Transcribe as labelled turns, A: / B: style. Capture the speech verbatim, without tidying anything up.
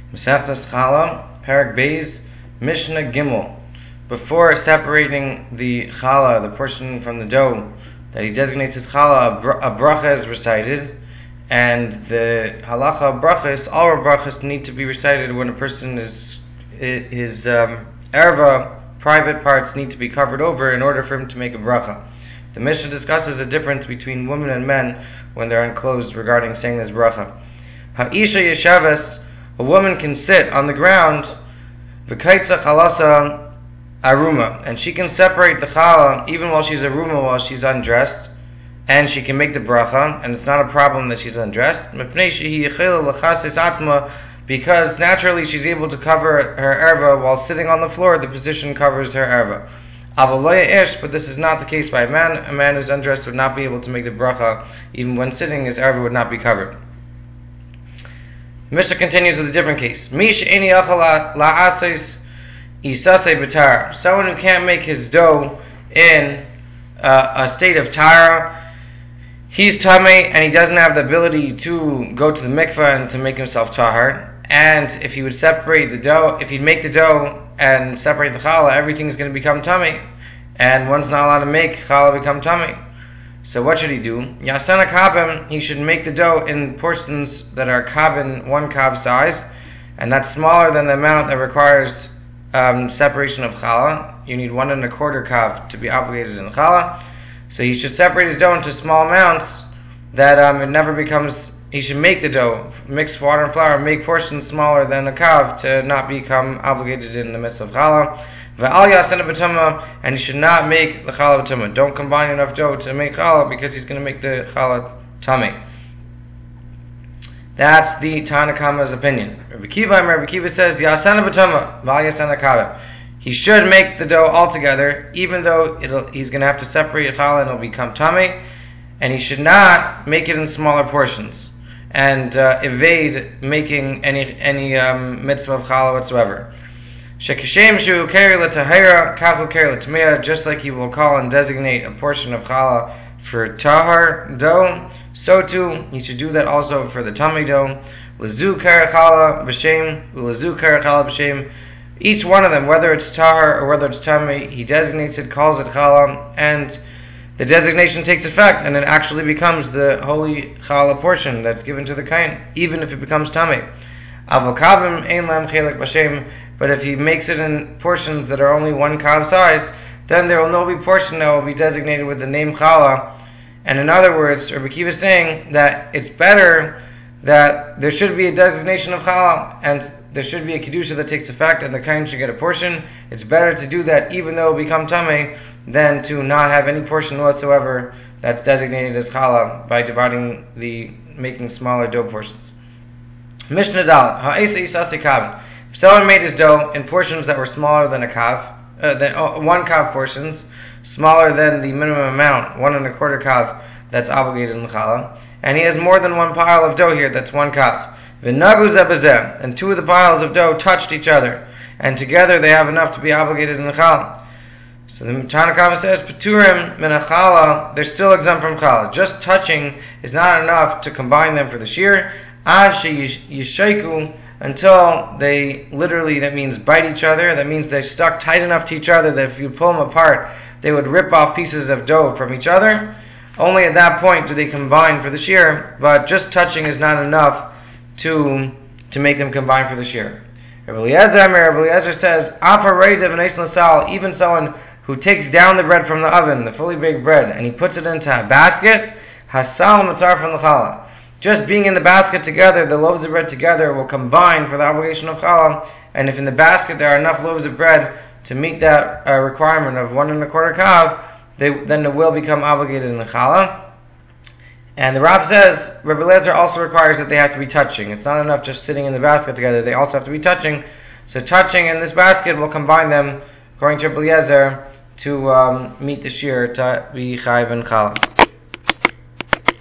A: Masechtas Chala, Parak Beis, Mishnah Gimel. Before separating the challah, the portion from the dough that he designates as challah, a, br- a bracha is recited, and the halacha of brachas, all brachas need to be recited when a person is, his um, erva, private parts need to be covered over in order for him to make a bracha. The Mishnah discusses a difference between women and men when they're enclosed regarding saying this bracha. Ha'isha yeshavas, a woman can sit on the ground, v'kaitza chalasa aruma, and she can separate the challah even while she's aruma, while she's undressed, and she can make the bracha, and it's not a problem that she's undressed, because naturally she's able to cover her erva while sitting on the floor. The position covers her erva. But this is not the case by a man. A man who's undressed would not be able to make the bracha even when sitting. His erva would not be covered. Mishnah continues with a different case. Mish eni achal la'asis isasei b'tara. Someone who can't make his dough in uh, a state of tara, he's tamei, and he doesn't have the ability to go to the mikveh and to make himself tahar. And if he would separate the dough, if he'd make the dough and separate the challah, everything is going to become tamei, and one's not allowed to make challah become tamei. So what should he do? Yasana kabim, he should make the dough in portions that are kabin, one kav size, and that's smaller than the amount that requires um, separation of challah. You need one and a quarter kav to be obligated in challah. So he should separate his dough into small amounts that um, it never becomes. He should make the dough, mix water and flour, make portions smaller than a kav to not become obligated in the midst of challah. And he should not make the challah b'tumah. Don't combine enough dough to make challah, because he's going to make the challah tamei. That's the Tanna Kama's opinion. Rabbi Kiva, Rabbi Kiva says, Yasana b'tumah, v'al yasana kaveh. He should make the dough all together, even though it'll, he's going to have to separate challah and it'll become tamei. And he should not make it in smaller portions and uh, evade making any any um, mitzvah of challah whatsoever. Shekishem shu keri l'tahira kachu keri l'tmeya, just like he will call and designate a portion of challah for tahar dough, so too he should do that also for the tamei dough. L'zu keri challah b'shem, l'zu keri challah b'shem. Each one of them, whether it's tahar or whether it's tamei, he designates it, calls it challah, and the designation takes effect, and it actually becomes the holy challah portion that's given to the kain, even if it becomes tamei. Avokavim ein lam chelik b'shem. But if he makes it in portions that are only one kav size, then there will no be portion that will be designated with the name challah. And in other words, Rabbi Kiva is saying that it's better that there should be a designation of challah, and there should be a kedusha that takes effect, and the kain should get a portion. It's better to do that even though it will become tamei, than to not have any portion whatsoever that's designated as challah by dividing the, making smaller dough portions. Mishnah Dalet, ha'esa isase kav. If someone made his dough in portions that were smaller than a kav, uh, than, uh, one kav portions, smaller than the minimum amount, one and a quarter kav, that's obligated in the challah, and he has more than one pile of dough here that's one kav, v'nagu zeh b'zeh, and two of the piles of dough touched each other, and together they have enough to be obligated in the challah. So the Tanna Kama says, Peturim min challah, they're still exempt from challah. Just touching is not enough to combine them for the shear. Ad she yishayku, until they literally, that means bite each other. That means they're stuck tight enough to each other that if you pull them apart, they would rip off pieces of dough from each other. Only at that point do they combine for the shear, but just touching is not enough to to make them combine for the shear. Rabbi Eliezer, Rabbi Eliezer says, even someone who takes down the bread from the oven, the fully baked bread, and he puts it into a basket, hasal matzar from the challah. Just being in the basket together, the loaves of bread together will combine for the obligation of challah, and if in the basket there are enough loaves of bread to meet that uh, requirement of one and a quarter kav, they, then it will become obligated in the challah. And the Rab says, Rabbi Eliezer also requires that they have to be touching. It's not enough just sitting in the basket together, they also have to be touching. So touching in this basket will combine them, according to Rabbi Eliezer, to um, meet the shear to be chayiv and challah.